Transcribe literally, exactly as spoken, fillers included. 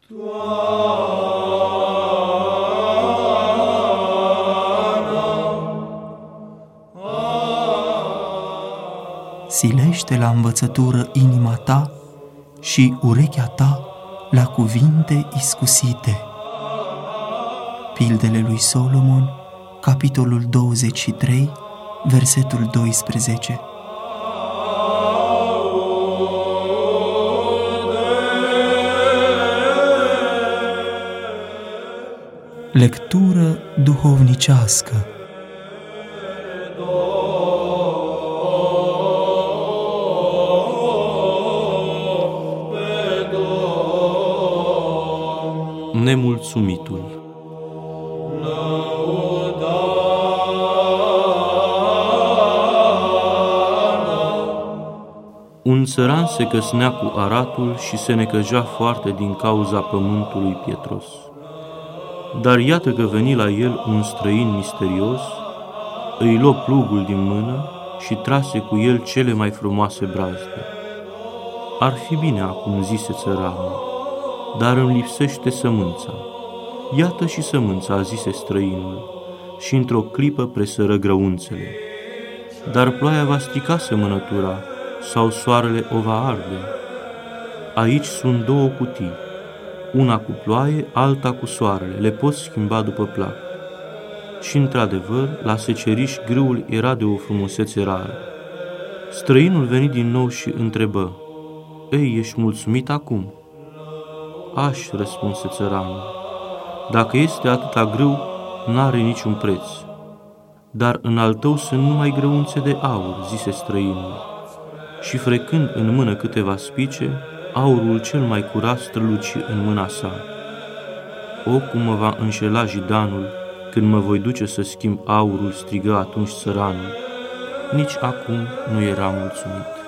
Silește la învățătură inima ta și urechea ta la cuvinte iscusite. Pildele lui Solomon, capitolul douăzeci și trei, versetul doisprezece. Lectură duhovnicească. Nemulțumitul. Un țăran se căsnea cu aratul și se necăjea foarte din cauza pământului pietros. Dar iată că veni la el un străin misterios, îi luă plugul din mână și trase cu el cele mai frumoase brazde. Ar fi bine acum, zise țăranul, dar îmi lipsește sămânța. Iată și sămânța, zise străinul, și într-o clipă presără grăunțele. Dar ploaia va strica semănătura sau soarele o va arde. Aici sunt două cutii, una cu ploaie, alta cu soarele, le poți schimba după plac. Și într-adevăr, la seceriș grâul era de o frumusețe rară. Străinul veni din nou și întrebă: „Ei, ești mulțumit acum?” „Aș,” răspunse țăranul, „dacă este atâta grâu, n-are niciun preț.” „Dar în al tău sunt numai grăunțe de aur,” zise străinul, și frecând în mână câteva spice, aurul cel mai curat străluci în mâna sa. „O, cum mă va înșela jidanul când mă voi duce să schimb aurul,” strigă atunci țăranul. Nici acum nu era mulțumit.